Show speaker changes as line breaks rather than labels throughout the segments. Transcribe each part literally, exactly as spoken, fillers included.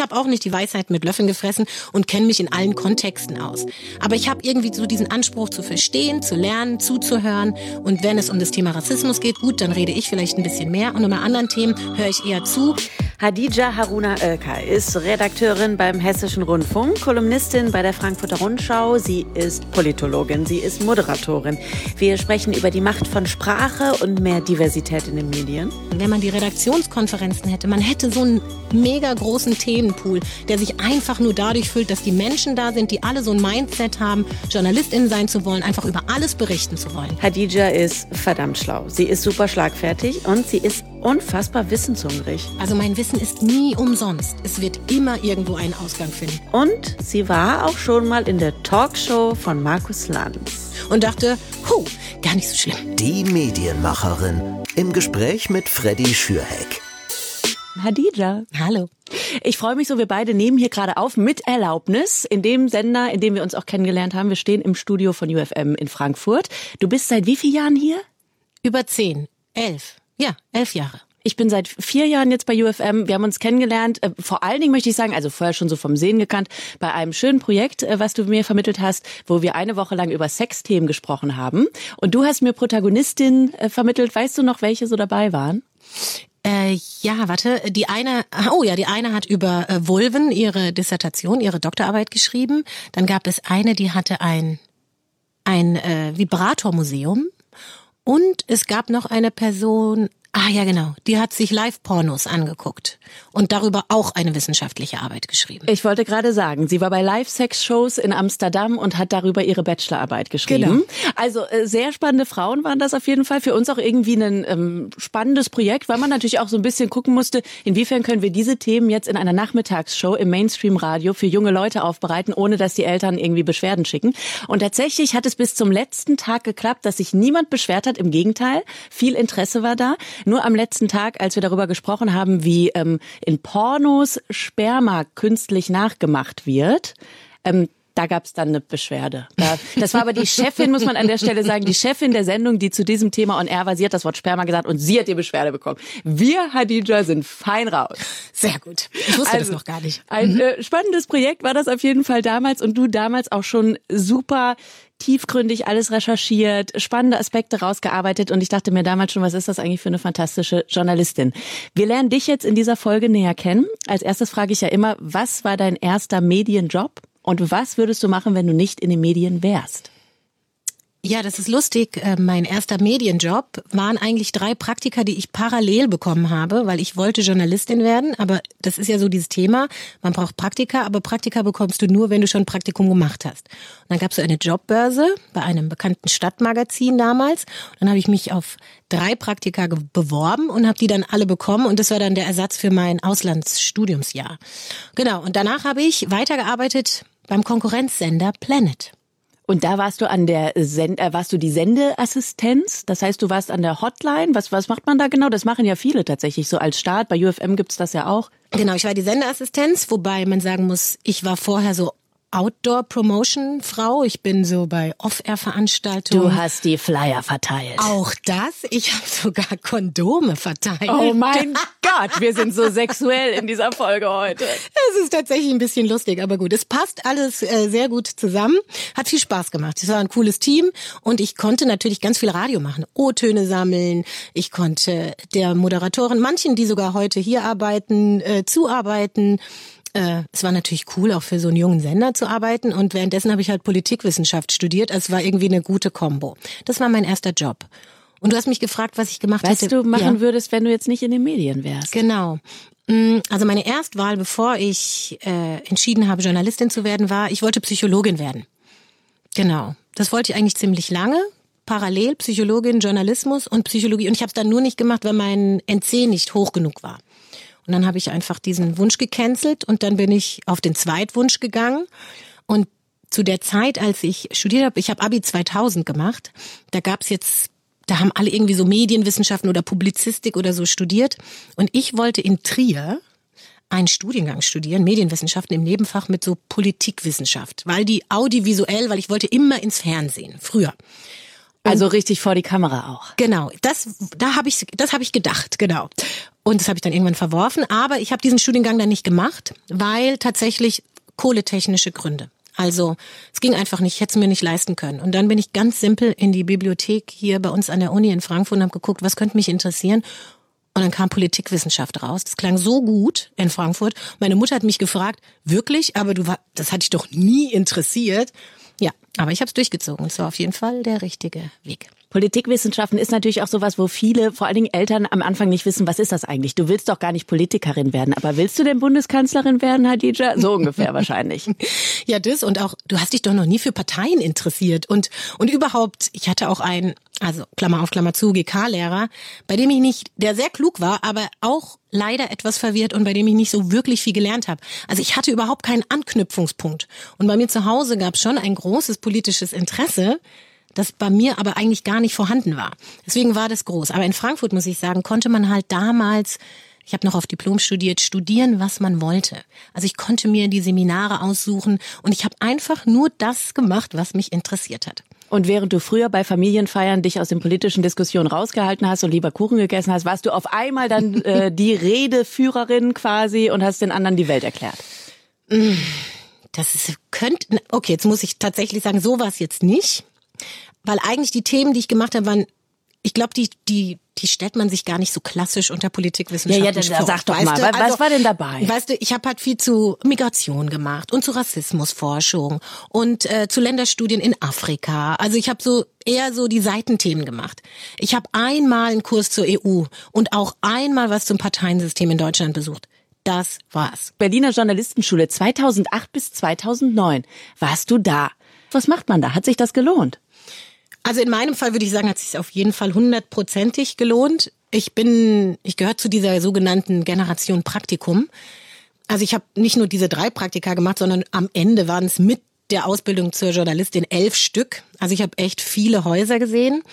ich habe auch nicht die Weisheit mit Löffeln gefressen und kenne mich in allen Kontexten aus. Aber ich habe irgendwie so diesen Anspruch zu verstehen, zu lernen, zuzuhören. Und wenn es um das Thema Rassismus geht, gut, dann rede ich vielleicht ein bisschen mehr. Und um anderen Themen höre ich eher zu.
Hadija Haruna Ölkay ist Redakteurin beim Hessischen Rundfunk, Kolumnistin bei der Frankfurter Rundschau. Sie ist Politologin, sie ist Moderatorin. Wir sprechen über die Macht von Sprache und mehr Diversität in den Medien.
Wenn man die Redaktionskonferenzen hätte, man hätte so einen mega großen Themenpool, der sich einfach nur dadurch füllt, dass die Menschen da sind, die alle so ein Mindset haben, JournalistInnen sein zu wollen, einfach über alles berichten zu wollen.
Hadija ist verdammt schlau. Sie ist super schlagfertig und sie ist unfassbar wissenshungrig.
Also mein Wissen ist nie umsonst. Es wird immer irgendwo einen Ausgang finden.
Und sie war auch schon mal in der Talkshow von Markus Lanz.
Und dachte, huh, gar nicht so schlimm.
Die Medienmacherin im Gespräch mit Freddy Schürheck.
Hadija.
Hallo.
Ich freue mich so, wir beide nehmen hier gerade auf mit Erlaubnis in dem Sender, in dem wir uns auch kennengelernt haben. Wir stehen im Studio von U F M in Frankfurt. Du bist seit wie vielen Jahren hier?
Über zehn, elf. Ja, elf Jahre.
Ich bin seit vier Jahren jetzt bei U F M. Wir haben uns kennengelernt, äh, vor allen Dingen möchte ich sagen, also vorher schon so vom Sehen gekannt, bei einem schönen Projekt, äh, was du mir vermittelt hast, wo wir eine Woche lang über Sexthemen gesprochen haben. Und du hast mir Protagonistinnen äh, vermittelt. Weißt du noch, welche so dabei waren?
Äh, ja, warte, die eine, oh ja, die eine hat über äh, Vulven ihre Dissertation, ihre Doktorarbeit geschrieben. Dann gab es eine, die hatte ein, ein äh, Vibratormuseum. Und es gab noch eine Person, ah ja genau, die hat sich Live-Pornos angeguckt und darüber auch eine wissenschaftliche Arbeit geschrieben.
Ich wollte gerade sagen, sie war bei Live-Sex-Shows in Amsterdam und hat darüber ihre Bachelorarbeit geschrieben.
Genau.
Also äh, sehr spannende Frauen waren das auf jeden Fall. Für uns auch irgendwie ein ähm, spannendes Projekt, weil man natürlich auch so ein bisschen gucken musste, inwiefern können wir diese Themen jetzt in einer Nachmittagsshow im Mainstream-Radio für junge Leute aufbereiten, ohne dass die Eltern irgendwie Beschwerden schicken. Und tatsächlich hat es bis zum letzten Tag geklappt, dass sich niemand beschwert hat. Im Gegenteil, viel Interesse war da. Nur am letzten Tag, als wir darüber gesprochen haben, wie ähm, in Pornos Sperma künstlich nachgemacht wird, ähm, da gab es dann eine Beschwerde. Da, das war aber die Chefin, muss man an der Stelle sagen, die Chefin der Sendung, die zu diesem Thema on air war. Sie hat das Wort Sperma gesagt und sie hat die Beschwerde bekommen. Wir, Hadija, sind fein raus.
Sehr gut. Ich wusste
also,
das noch gar nicht.
Ein äh, spannendes Projekt war das auf jeden Fall damals und du damals auch schon super tiefgründig alles recherchiert, spannende Aspekte rausgearbeitet und ich dachte mir damals schon, was ist das eigentlich für eine fantastische Journalistin? Wir lernen dich jetzt in dieser Folge näher kennen. Als erstes frage ich ja immer, was war dein erster Medienjob und was würdest du machen, wenn du nicht in den Medien wärst?
Ja, das ist lustig. Mein erster Medienjob waren eigentlich drei Praktika, die ich parallel bekommen habe, weil ich wollte Journalistin werden. Aber das ist ja so dieses Thema, man braucht Praktika, aber Praktika bekommst du nur, wenn du schon ein Praktikum gemacht hast. Und dann gab es so eine Jobbörse bei einem bekannten Stadtmagazin damals. Und dann habe ich mich auf drei Praktika beworben und habe die dann alle bekommen. Und das war dann der Ersatz für mein Auslandsstudiumsjahr. Genau, und danach habe ich weitergearbeitet beim Konkurrenzsender Planet.
Und da warst du an der Send äh, warst du die Sendeassistenz? Das heißt, du warst an der Hotline. Was was macht man da genau? Das machen ja viele tatsächlich so als Start. Bei U F M gibt's das ja auch.
Genau, ich war die Sendeassistenz, wobei man sagen muss, ich war vorher so Outdoor-Promotion-Frau. Ich bin so bei Off-Air-Veranstaltungen.
Du hast die Flyer verteilt.
Auch das? Ich habe sogar Kondome verteilt.
Oh mein Gott, wir sind so sexuell in dieser Folge heute.
Es ist tatsächlich ein bisschen lustig, aber gut. Es passt alles äh, sehr gut zusammen. Hat viel Spaß gemacht. Es war ein cooles Team und ich konnte natürlich ganz viel Radio machen. O-Töne sammeln. Ich konnte der Moderatorin, manchen, die sogar heute hier arbeiten, äh, zuarbeiten. Äh, es war natürlich cool, auch für so einen jungen Sender zu arbeiten und währenddessen habe ich halt Politikwissenschaft studiert. Es war irgendwie eine gute Kombo. Das war mein erster Job. Und du hast mich gefragt, was ich gemacht
was
hätte.
Was du machen
ja.
würdest, wenn du jetzt nicht in den Medien wärst.
Genau. Also meine Erstwahl, bevor ich äh, entschieden habe, Journalistin zu werden, war, ich wollte Psychologin werden. Genau. Das wollte ich eigentlich ziemlich lange. Parallel Psychologin, Journalismus und Psychologie. Und ich habe es dann nur nicht gemacht, weil mein N C nicht hoch genug war. Und dann habe ich einfach diesen Wunsch gecancelt und dann bin ich auf den Zweitwunsch gegangen. Und zu der Zeit, als ich studiert habe, ich habe Abi zweitausend gemacht, da gab's jetzt, da haben alle irgendwie so Medienwissenschaften oder Publizistik oder so studiert. Und ich wollte in Trier einen Studiengang studieren, Medienwissenschaften im Nebenfach mit so Politikwissenschaft, weil die audiovisuell, weil ich wollte immer ins Fernsehen, früher.
Also richtig vor die Kamera auch.
Genau, das da habe ich das habe ich gedacht, genau. Und das habe ich dann irgendwann verworfen. Aber ich habe diesen Studiengang dann nicht gemacht, weil tatsächlich kohletechnische Gründe. Also es ging einfach nicht, ich hätte es mir nicht leisten können. Und dann bin ich ganz simpel in die Bibliothek hier bei uns an der Uni in Frankfurt und habe geguckt, was könnte mich interessieren. Und dann kam Politikwissenschaft raus. Das klang so gut in Frankfurt. Meine Mutter hat mich gefragt, wirklich? Aber du war, das hat dich doch nie interessiert. Ja, aber ich habe es durchgezogen. Es war auf jeden Fall der richtige Weg.
Politikwissenschaften ist natürlich auch sowas, wo viele, vor allen Dingen Eltern, am Anfang nicht wissen, was ist das eigentlich? Du willst doch gar nicht Politikerin werden, aber willst du denn Bundeskanzlerin werden, Hadija? So ungefähr wahrscheinlich.
Ja, das und auch, du hast dich doch noch nie für Parteien interessiert und und überhaupt, ich hatte auch einen, also Klammer auf Klammer zu, G K-Lehrer, bei dem ich nicht, der sehr klug war, aber auch leider etwas verwirrt und bei dem ich nicht so wirklich viel gelernt habe. Also ich hatte überhaupt keinen Anknüpfungspunkt. Und bei mir zu Hause gab es schon ein großes politisches Interesse, das bei mir aber eigentlich gar nicht vorhanden war. Deswegen war das groß. Aber in Frankfurt, muss ich sagen, konnte man halt damals, ich habe noch auf Diplom studiert, studieren, was man wollte. Also ich konnte mir die Seminare aussuchen und ich habe einfach nur das gemacht, was mich interessiert hat.
Und während du früher bei Familienfeiern dich aus den politischen Diskussionen rausgehalten hast und lieber Kuchen gegessen hast, warst du auf einmal dann äh, die Redeführerin quasi und hast den anderen die Welt erklärt.
Das ist, könnte, okay, jetzt muss ich tatsächlich sagen, so war es jetzt nicht. Weil eigentlich die Themen, die ich gemacht habe, waren, ich glaube, die die die stellt man sich gar nicht so klassisch unter Politikwissenschaften
vor. Ja, ja, dann sag doch mal, was, was war denn dabei?
Weißt du, ich habe halt viel zu Migration gemacht und zu Rassismusforschung und äh, zu Länderstudien in Afrika. Also ich habe so eher so die Seitenthemen gemacht. Ich habe einmal einen Kurs zur E U und auch einmal was zum Parteiensystem in Deutschland besucht. Das war's.
Berliner Journalistenschule zweitausendacht bis zweitausendneun. Warst du da? Was macht man da? Hat sich das gelohnt?
Also in meinem Fall würde ich sagen, hat es sich auf jeden Fall hundertprozentig gelohnt. Ich bin, ich gehöre zu dieser sogenannten Generation Praktikum. Also ich habe nicht nur diese drei Praktika gemacht, sondern am Ende waren es mit der Ausbildung zur Journalistin elf Stück. Also ich habe echt viele Häuser gesehen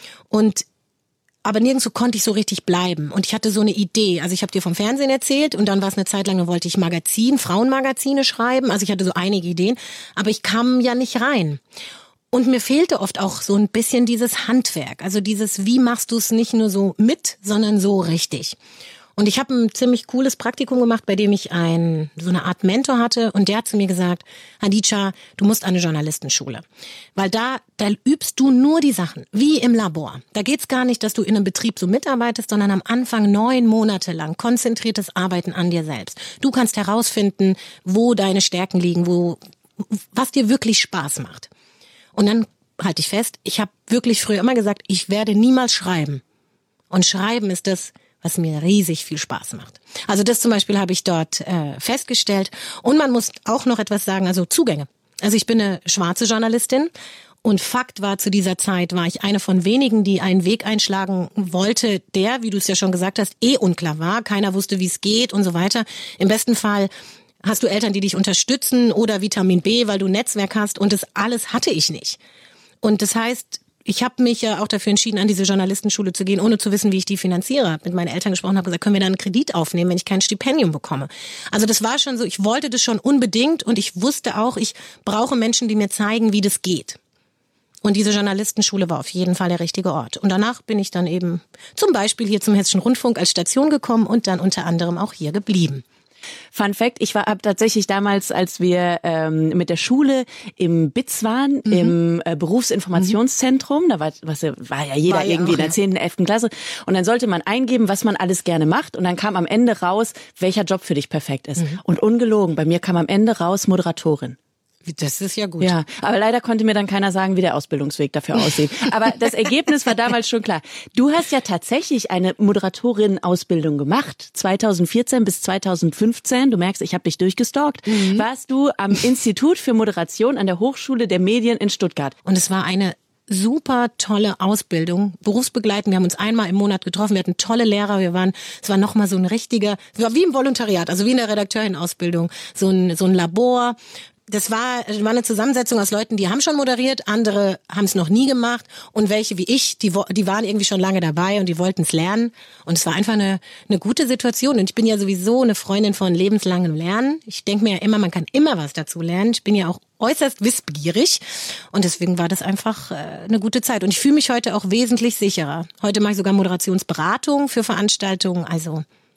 und aber nirgendwo konnte ich so richtig bleiben. Und ich hatte so eine Idee. Also ich habe dir vom Fernsehen erzählt und dann war es eine Zeit lang, da wollte ich Magazin, Frauenmagazine schreiben. Also ich hatte so einige Ideen, aber ich kam ja nicht rein. Und mir fehlte oft auch so ein bisschen dieses Handwerk. Also dieses, wie machst du es nicht nur so mit, sondern so richtig. Und ich habe ein ziemlich cooles Praktikum gemacht, bei dem ich ein, so eine Art Mentor hatte. Und der hat zu mir gesagt, Hadija, du musst an eine Journalistenschule. Weil da, da übst du nur die Sachen, wie im Labor. Da geht's gar nicht, dass du in einem Betrieb so mitarbeitest, sondern am Anfang neun Monate lang konzentriertes Arbeiten an dir selbst. Du kannst herausfinden, wo deine Stärken liegen, wo, was dir wirklich Spaß macht. Und dann halte ich fest, ich habe wirklich früher immer gesagt, ich werde niemals schreiben. Und Schreiben ist das, was mir riesig viel Spaß macht. Also das zum Beispiel habe ich dort äh, festgestellt. Und man muss auch noch etwas sagen, also Zugänge. Also ich bin eine schwarze Journalistin und Fakt war, zu dieser Zeit war ich eine von wenigen, die einen Weg einschlagen wollte, der, wie du es ja schon gesagt hast, eh unklar war. Keiner wusste, wie es geht und so weiter. Im besten Fall hast du Eltern, die dich unterstützen oder Vitamin B, weil du ein Netzwerk hast und das alles hatte ich nicht. Und das heißt, ich habe mich ja auch dafür entschieden, an diese Journalistenschule zu gehen, ohne zu wissen, wie ich die finanziere. Hab mit meinen Eltern gesprochen, habe gesagt, können wir da einen Kredit aufnehmen, wenn ich kein Stipendium bekomme. Also das war schon so, ich wollte das schon unbedingt und ich wusste auch, ich brauche Menschen, die mir zeigen, wie das geht. Und diese Journalistenschule war auf jeden Fall der richtige Ort. Und danach bin ich dann eben zum Beispiel hier zum Hessischen Rundfunk als Station gekommen und dann unter anderem auch hier geblieben.
Fun Fact, ich war hab tatsächlich damals, als wir ähm, mit der Schule im B I Z waren, mhm. im äh, Berufsinformationszentrum, mhm. da war, was, war ja jeder war ja irgendwie auch, in der zehnten, elften Klasse und dann sollte man eingeben, was man alles gerne macht und dann kam am Ende raus, welcher Job für dich perfekt ist. Mhm. Und ungelogen, bei mir kam am Ende raus Moderatorin.
Das ist ja gut.
Ja, aber leider konnte mir dann keiner sagen, wie der Ausbildungsweg dafür aussieht. Aber das Ergebnis war damals schon klar. Du hast ja tatsächlich eine Moderatorin-Ausbildung gemacht, zweitausendvierzehn bis zweitausendfünfzehn. Du merkst, ich habe dich durchgestalkt. Mhm. Warst du am Institut für Moderation an der Hochschule der Medien in Stuttgart.
Und es war eine super tolle Ausbildung, berufsbegleitend. Wir haben uns einmal im Monat getroffen, wir hatten tolle Lehrer, wir waren, es war nochmal so ein richtiger, war wie im Volontariat, also wie in der Redakteurin-Ausbildung, so ein, so ein Labor. Das war, war eine Zusammensetzung aus Leuten, die haben schon moderiert, andere haben es noch nie gemacht und welche wie ich, die, die waren irgendwie schon lange dabei und die wollten es lernen und es war einfach eine, eine gute Situation und ich bin ja sowieso eine Freundin von lebenslangem Lernen. Ich denke mir ja immer, man kann immer was dazu lernen. Ich bin ja auch äußerst wissbegierig und deswegen war das einfach äh, eine gute Zeit und ich fühle mich heute auch wesentlich sicherer. Heute mache ich sogar Moderationsberatung für Veranstaltungen, also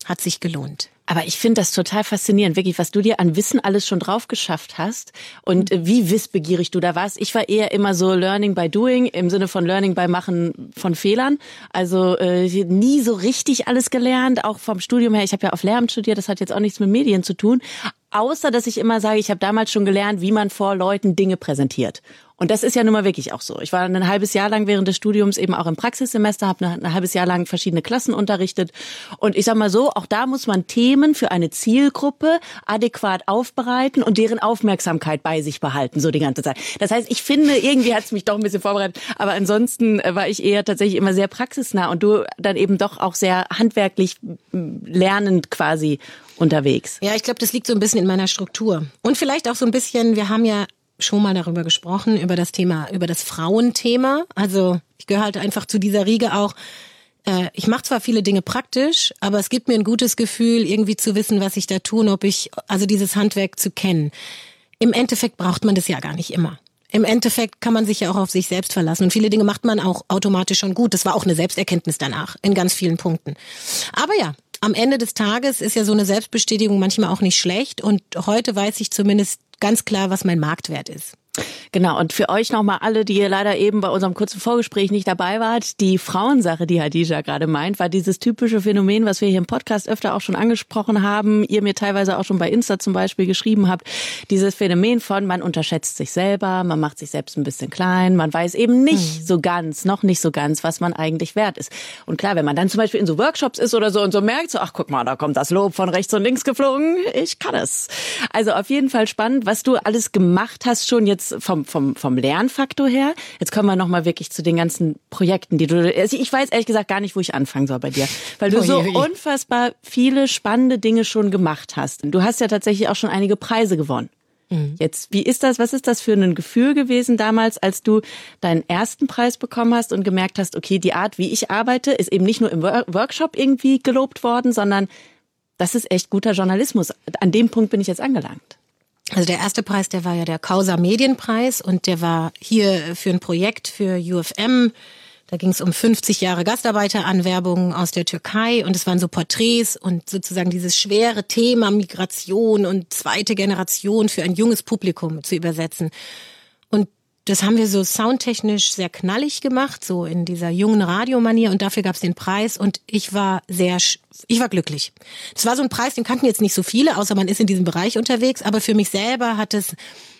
hat sich gelohnt.
Aber ich finde das total faszinierend, wirklich, was du dir an Wissen alles schon drauf geschafft hast und wie wissbegierig du da warst. Ich war eher immer so Learning by Doing, im Sinne von Learning by Machen von Fehlern. Also äh, nie so richtig alles gelernt, auch vom Studium her. Ich habe ja auf Lehramt studiert, das hat jetzt auch nichts mit Medien zu tun. Außer, dass ich immer sage, ich habe damals schon gelernt, wie man vor Leuten Dinge präsentiert. Und das ist ja nun mal wirklich auch so. Ich war ein halbes Jahr lang während des Studiums eben auch im Praxissemester, habe ein halbes Jahr lang verschiedene Klassen unterrichtet. Und ich sag mal so, auch da muss man Themen für eine Zielgruppe adäquat aufbereiten und deren Aufmerksamkeit bei sich behalten, so die ganze Zeit. Das heißt, ich finde, irgendwie hat es mich doch ein bisschen vorbereitet. Aber ansonsten war ich eher tatsächlich immer sehr praxisnah und du dann eben doch auch sehr handwerklich lernend quasi unterwegs.
Ja, ich glaube, das liegt so ein bisschen in meiner Struktur. Und vielleicht auch so ein bisschen, wir haben ja schon mal darüber gesprochen, über das Thema, über das Frauenthema. Also ich gehöre halt einfach zu dieser Riege auch. Äh, ich mache zwar viele Dinge praktisch, aber es gibt mir ein gutes Gefühl, irgendwie zu wissen, was ich da tue und ob ich, also dieses Handwerk zu kennen. Im Endeffekt braucht man das ja gar nicht immer. Im Endeffekt kann man sich ja auch auf sich selbst verlassen. Und viele Dinge macht man auch automatisch schon gut. Das war auch eine Selbsterkenntnis danach, in ganz vielen Punkten. Aber ja, am Ende des Tages ist ja so eine Selbstbestätigung manchmal auch nicht schlecht. Und heute weiß ich zumindest ganz klar, was mein Marktwert ist.
Genau, und für euch nochmal alle, die ihr leider eben bei unserem kurzen Vorgespräch nicht dabei wart, die Frauensache, die Hadija gerade meint, war dieses typische Phänomen, was wir hier im Podcast öfter auch schon angesprochen haben, ihr mir teilweise auch schon bei Insta zum Beispiel geschrieben habt, dieses Phänomen von, man unterschätzt sich selber, man macht sich selbst ein bisschen klein, man weiß eben nicht mhm. so ganz, noch nicht so ganz, was man eigentlich wert ist. Und klar, wenn man dann zum Beispiel in so Workshops ist oder so und so merkt, so, ach guck mal, da kommt das Lob von rechts und links geflogen, ich kann es. Also auf jeden Fall spannend, was du alles gemacht hast, schon jetzt vom vom vom Lernfaktor her. Jetzt kommen wir noch mal wirklich zu den ganzen Projekten, die du, also ich weiß ehrlich gesagt gar nicht, wo ich anfangen soll bei dir, weil du so unfassbar viele spannende Dinge schon gemacht hast. Du hast ja tatsächlich auch schon einige Preise gewonnen. Mhm. Jetzt, wie ist das, was ist das für ein Gefühl gewesen damals, als du deinen ersten Preis bekommen hast und gemerkt hast, okay, die Art, wie ich arbeite, ist eben nicht nur im Workshop irgendwie gelobt worden, sondern das ist echt guter Journalismus. An dem Punkt bin ich jetzt angelangt.
Also der erste Preis, der war ja der Causa Medienpreis und der war hier für ein Projekt für U F M. Da ging es um fünfzig Jahre Gastarbeiteranwerbung aus der Türkei und es waren so Porträts und sozusagen dieses schwere Thema Migration und zweite Generation für ein junges Publikum zu übersetzen. Und das haben wir so soundtechnisch sehr knallig gemacht, so in dieser jungen Radiomanier und dafür gab es den Preis und ich war sehr, ich war glücklich. Das war so ein Preis, den kannten jetzt nicht so viele, außer man ist in diesem Bereich unterwegs, aber für mich selber hat es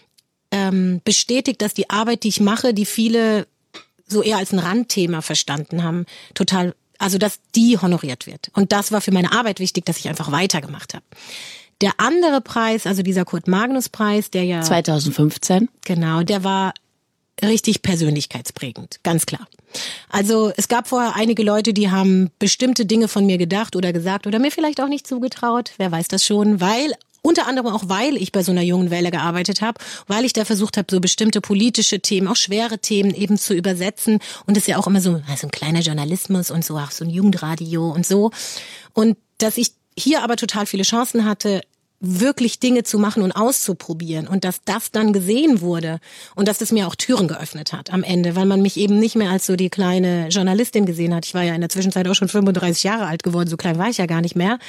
ähm, bestätigt, dass die Arbeit, die ich mache, die viele so eher als ein Randthema verstanden haben, total, also dass die honoriert wird. Und das war für meine Arbeit wichtig, dass ich einfach weitergemacht habe. Der andere Preis, also dieser Kurt-Magnus-Preis, der ja
zwanzig fünfzehn,
genau, der war richtig persönlichkeitsprägend, ganz klar. Also es gab vorher einige Leute, die haben bestimmte Dinge von mir gedacht oder gesagt oder mir vielleicht auch nicht zugetraut, wer weiß das schon, weil unter anderem auch, weil ich bei so einer jungen Welle gearbeitet habe, weil ich da versucht habe, so bestimmte politische Themen, auch schwere Themen eben zu übersetzen und es ist ja auch immer so, so ein kleiner Journalismus und so, auch so ein Jugendradio und so und dass ich hier aber total viele Chancen hatte, wirklich Dinge zu machen und auszuprobieren und dass das dann gesehen wurde und dass das mir auch Türen geöffnet hat am Ende, weil man mich eben nicht mehr als so die kleine Journalistin gesehen hat. Ich war ja in der Zwischenzeit auch schon fünfunddreißig Jahre alt geworden, so klein war ich ja gar nicht mehr.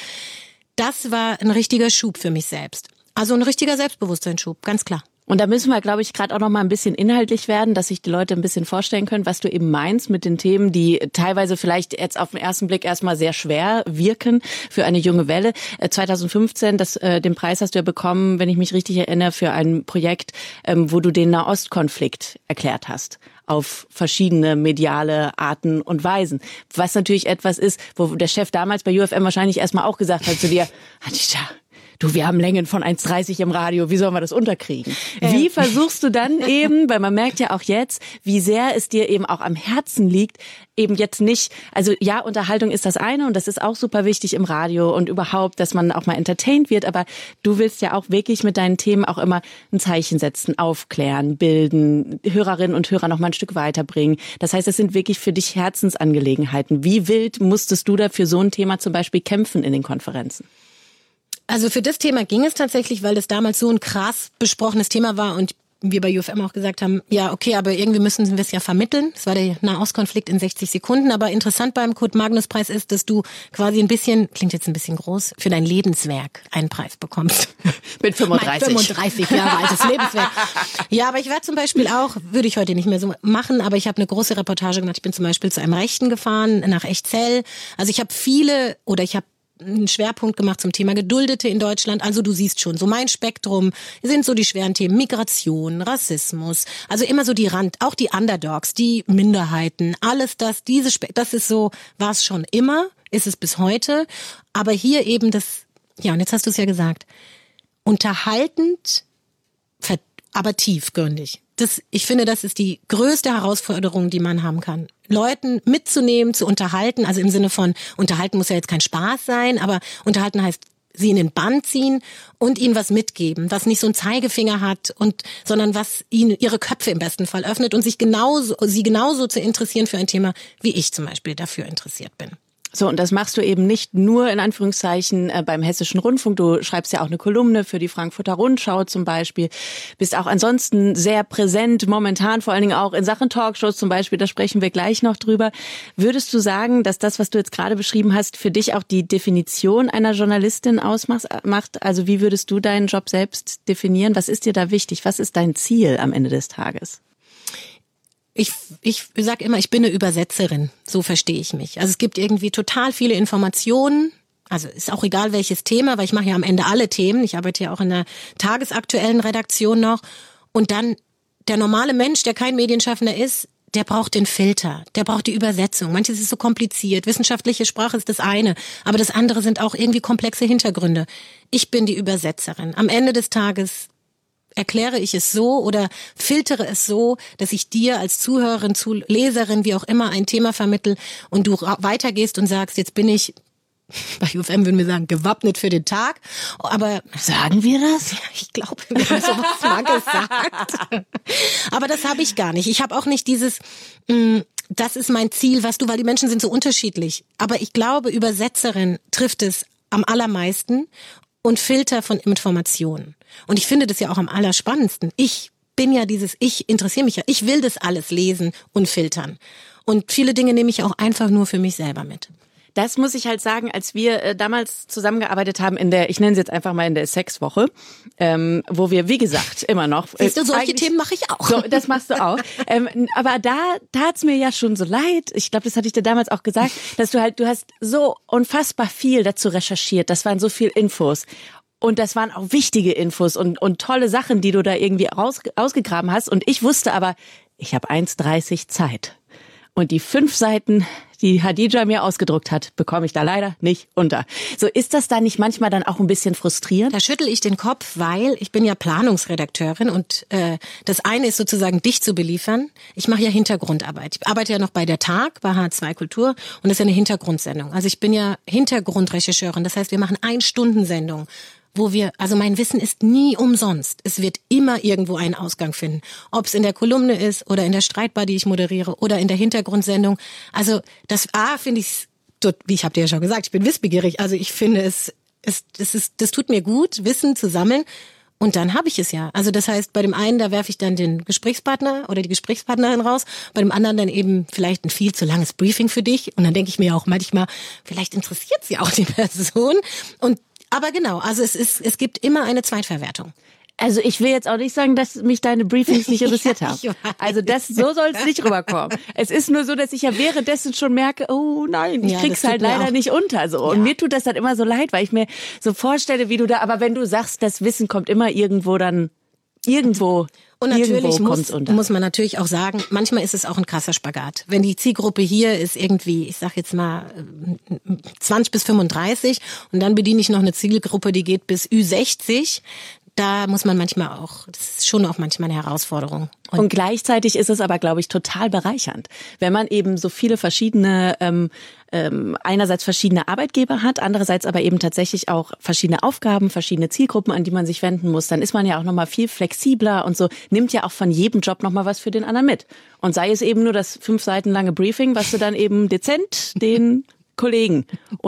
Das war ein richtiger Schub für mich selbst. Also ein richtiger Selbstbewusstseinsschub, ganz klar.
Und da müssen wir, glaube ich, gerade auch noch mal ein bisschen inhaltlich werden, dass sich die Leute ein bisschen vorstellen können, was du eben meinst mit den Themen, die teilweise vielleicht jetzt auf den ersten Blick erstmal sehr schwer wirken für eine junge Welle. zwanzig fünfzehn, das, äh, den Preis hast du ja bekommen, wenn ich mich richtig erinnere, für ein Projekt, ähm, wo du den Nahostkonflikt erklärt hast. Auf verschiedene mediale Arten und Weisen. Was natürlich etwas ist, wo der Chef damals bei U F M wahrscheinlich erstmal auch gesagt hat zu dir, Hadija, du, wir haben Längen von eins dreißig im Radio, wie sollen wir das unterkriegen? Wie versuchst du dann eben, weil man merkt ja auch jetzt, wie sehr es dir eben auch am Herzen liegt, eben jetzt nicht, also ja, Unterhaltung ist das eine und das ist auch super wichtig im Radio und überhaupt, dass man auch mal entertained wird, aber du willst ja auch wirklich mit deinen Themen auch immer ein Zeichen setzen, aufklären, bilden, Hörerinnen und Hörer noch mal ein Stück weiterbringen. Das heißt, es sind wirklich für dich Herzensangelegenheiten. Wie wild musstest du da für so ein Thema zum Beispiel kämpfen in den Konferenzen?
Also für das Thema ging es tatsächlich, weil das damals so ein krass besprochenes Thema war und wir bei U F M auch gesagt haben, ja, okay, aber irgendwie müssen wir es ja vermitteln. Das war der Nahostkonflikt in sechzig Sekunden. Aber interessant beim Kurt-Magnus-Preis ist, dass du quasi ein bisschen, klingt jetzt ein bisschen groß, für dein Lebenswerk einen Preis bekommst.
Mit fünfunddreißig.
Mein fünfunddreißig Jahre altes Lebenswerk. Ja, aber ich werde zum Beispiel auch, würde ich heute nicht mehr so machen, aber ich habe eine große Reportage gemacht. Ich bin zum Beispiel zu einem Rechten gefahren, nach Echzell. Also ich habe viele, oder ich habe einen Schwerpunkt gemacht zum Thema Geduldete in Deutschland. Also du siehst schon, so mein Spektrum sind so die schweren Themen Migration, Rassismus, also immer so die Rand, auch die Underdogs, die Minderheiten, alles das, diese Spe- das ist so, war es schon immer, ist es bis heute. Aber hier eben das, ja, und jetzt hast du es ja gesagt, unterhaltend, aber tiefgründig. Das, ich finde, das ist die größte Herausforderung, die man haben kann. Leuten mitzunehmen, zu unterhalten, also im Sinne von, unterhalten muss ja jetzt kein Spaß sein, aber unterhalten heißt, sie in den Bann ziehen und ihnen was mitgeben, was nicht so einen Zeigefinger hat, und sondern was ihnen ihre Köpfe im besten Fall öffnet und sich genauso, sie genauso zu interessieren für ein Thema, wie ich zum Beispiel dafür interessiert bin.
So, und das machst du eben nicht nur in Anführungszeichen äh, beim Hessischen Rundfunk. Du schreibst ja auch eine Kolumne für die Frankfurter Rundschau zum Beispiel. Bist auch ansonsten sehr präsent, momentan vor allen Dingen auch in Sachen Talkshows zum Beispiel. Da sprechen wir gleich noch drüber. Würdest du sagen, dass das, was du jetzt gerade beschrieben hast, für dich auch die Definition einer Journalistin ausmacht? Also wie würdest du deinen Job selbst definieren? Was ist dir da wichtig? Was ist dein Ziel am Ende des Tages?
Ich, ich sag immer, ich bin eine Übersetzerin, so verstehe ich mich. Also es gibt irgendwie total viele Informationen, also ist auch egal welches Thema, weil ich mache ja am Ende alle Themen, ich arbeite ja auch in der tagesaktuellen Redaktion noch, und dann der normale Mensch, der kein Medienschaffender ist, der braucht den Filter, der braucht die Übersetzung. Manches ist so kompliziert, wissenschaftliche Sprache ist das eine, aber das andere sind auch irgendwie komplexe Hintergründe. Ich bin die Übersetzerin. Am Ende des Tages erkläre ich es so oder filtere es so, dass ich dir als Zuhörerin, Leserin, wie auch immer, ein Thema vermittel und du weitergehst und sagst, jetzt bin ich, bei U F M würden wir sagen, gewappnet für den Tag. Aber
sagen wir das?
Ich glaube, wir haben sowas mal gesagt. Aber das habe ich gar nicht. Ich habe auch nicht dieses, mh, das ist mein Ziel, was du, weil die Menschen sind so unterschiedlich. Aber ich glaube, Übersetzerin trifft es am allermeisten. Und Filter von Informationen. Und ich finde das ja auch am allerspannendsten. Ich bin ja dieses, ich interessiere mich ja, ich will das alles lesen und filtern. Und viele Dinge nehme ich auch einfach nur für mich selber mit.
Das muss ich halt sagen, als wir äh, damals zusammengearbeitet haben in der, ich nenne sie jetzt einfach mal in der Sexwoche, ähm, wo wir, wie gesagt, immer noch...
Siehst du, solche Themen mache ich auch.
So, das machst du auch. ähm, aber da tat's mir ja schon so leid, ich glaube, das hatte ich dir damals auch gesagt, dass du halt, du hast so unfassbar viel dazu recherchiert, das waren so viel Infos. Und das waren auch wichtige Infos und, und tolle Sachen, die du da irgendwie raus, ausgegraben hast. Und ich wusste aber, ich habe eins dreißig Zeit. Und die fünf Seiten, die Hadija mir ausgedruckt hat, bekomme ich da leider nicht unter. So, ist das da nicht manchmal dann auch ein bisschen frustrierend?
Da schüttel ich den Kopf, weil ich bin ja Planungsredakteurin und äh, das eine ist sozusagen, dich zu beliefern. Ich mache ja Hintergrundarbeit. Ich arbeite ja noch bei der Tag, bei H zwei Kultur, und das ist ja eine Hintergrundsendung. Also ich bin ja Hintergrundrechercheurin, das heißt, wir machen Ein-Stunden-Sendung. Wo wir, also mein Wissen ist nie umsonst. Es wird immer irgendwo einen Ausgang finden. Ob es in der Kolumne ist oder in der Streitbar, die ich moderiere, oder in der Hintergrundsendung. Also das A finde ich, wie ich habe dir ja schon gesagt, ich bin wissbegierig. Also ich finde es, es, es ist, das tut mir gut, Wissen zu sammeln. Und dann habe ich es ja. Also das heißt, bei dem einen, da werfe ich dann den Gesprächspartner oder die Gesprächspartnerin raus, bei dem anderen dann eben vielleicht ein viel zu langes Briefing für dich. Und dann denke ich mir auch manchmal, vielleicht interessiert sie auch die Person. Und aber genau, also es ist, es gibt immer eine Zweitverwertung.
Also ich will jetzt auch nicht sagen, dass mich deine Briefings nicht interessiert haben. Also das, so soll es nicht rüberkommen. Es ist nur so, dass ich ja währenddessen schon merke, oh nein, ich ja, krieg's halt leider nicht unter. So. Und ja. Mir tut das dann immer so leid, weil ich mir so vorstelle, wie du da, aber wenn du sagst, das Wissen kommt immer irgendwo dann irgendwo.
Und natürlich muss, muss man natürlich auch sagen, manchmal ist es auch ein krasser Spagat. Wenn die Zielgruppe hier ist irgendwie, ich sag jetzt mal zwanzig bis fünfunddreißig und dann bediene ich noch eine Zielgruppe, die geht bis Ü sechzig, da muss man manchmal auch, das ist schon auch manchmal eine Herausforderung.
Und, und gleichzeitig ist es aber, glaube ich, total bereichernd, wenn man eben so viele verschiedene, ähm, ähm, einerseits verschiedene Arbeitgeber hat, andererseits aber eben tatsächlich auch verschiedene Aufgaben, verschiedene Zielgruppen, an die man sich wenden muss. Dann ist man ja auch nochmal viel flexibler und so, nimmt ja auch von jedem Job nochmal was für den anderen mit. Und sei es eben nur das fünf Seiten lange Briefing, was du dann eben dezent den Kollegen